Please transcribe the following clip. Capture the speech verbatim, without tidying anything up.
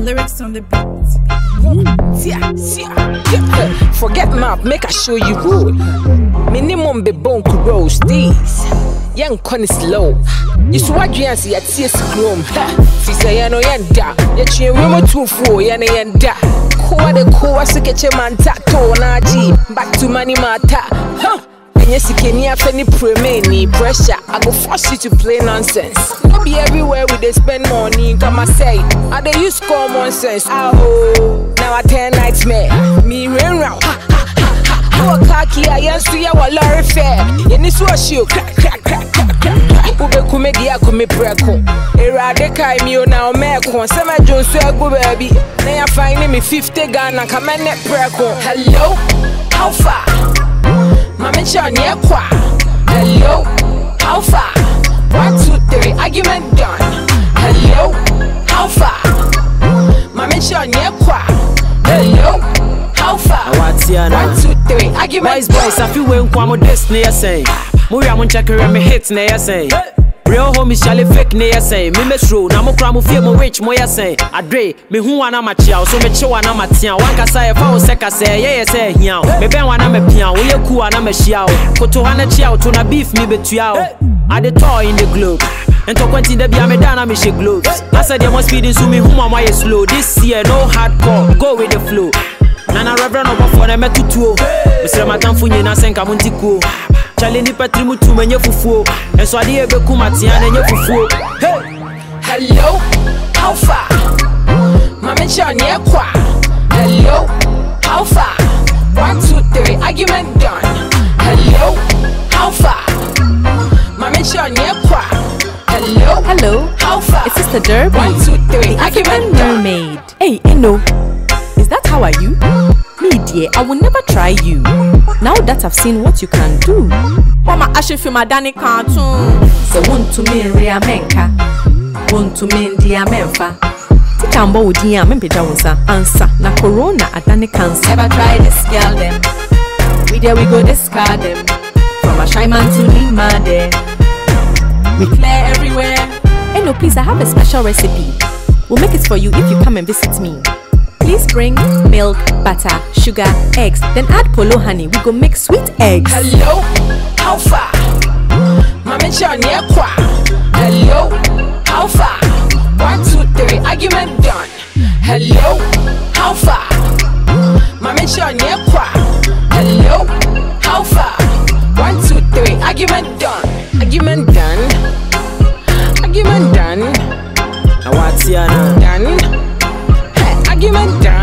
lyrics on the beat. Yeah, yeah. Forget map, make I show you road. Minimum be bone roast these. Young con is slow. You swag you and see a tears groom. She say, I know yenda. Yet you room two four, yana yenda. Koa de koa sikeche man tato na ji. Back to money mata. Huh. Yes, you can hear any pre pressure. I go force you to play nonsense. No be everywhere we they spend money. Come I say, I they use common sense. Oh, now I turn nightmare. Me rain round. Ha ha ha ha. Oh, khaki, I answer you a lorry fair. In this wash you crack crack crack crack crack. Ube kumedia kume preko. Era de kai mi o na o meko. Sema Jones so go baby. Now you find me fifty Ghana. Come and net preko. Hello, how far? Mama Chan, yeah, qua. Hello, how far? One, two, three, argument done. Hello, how far? Mama Chan, yeah, qua. Hello, how far? One, two, three, argument done. Boys, I feel when Kwamo Destiny, I say. Muya mun check her me hits, ne, I say. Real homies shall fake ne ya say. Me miss road, na mo kra mo fie mo rich mo ya say. Adre, me hu wana ma chia, so me che wana ma tia. Wan ka say fa o se ka say, yeah yeah say hia. Me ben wana me pia, wo ye ku wana me hia. Koto wana chia, to na beef me betua. I the toy in the globe. And to quentin de bia me dana me she gloves. I said you must speeding so me hu ma ye slow. This year no hardcore, go with the flow. Nana reverend over for them to two. Me say my time for na senka muntiko. Charlie ni patri mutu menye fufuo. Enso ade ebe kuma tia na nye fufuo. Hey, hello, how far? Mama Chan ye kwa. Hello, how far? One, two, three, argument done. Hello, how far? Mama Chan ye kwa. Hello, hello, how far? It's Sister Derby. One, two, three, argument done. Mermaid. Hey, Eno, is that how are you? Me dear, I will never try you. Now that I've seen what you can do. Mama, I should feel my Danny cartoon. So want to me ria menka. Want to me dia menfa. Tika mbo udia mempeja wonsa. Answer na corona adani cancer. Never try this girl them. We there we go discard them. From a shy man to Lima there. We clear everywhere. Hey no, please, I have a special recipe. We'll make it for you if you come and visit me. Please bring milk, butter, sugar, eggs, then add polo honey. We go make sweet eggs. Hello, how far? Mama Chan, yeah, qua. Hello, how far? One, two, three, argument done. Hello, how far? Mama Chan, yeah, qua. Hello, how far? One, two, three, argument done. Argument done. Argument done. Awatiana done. Argument done.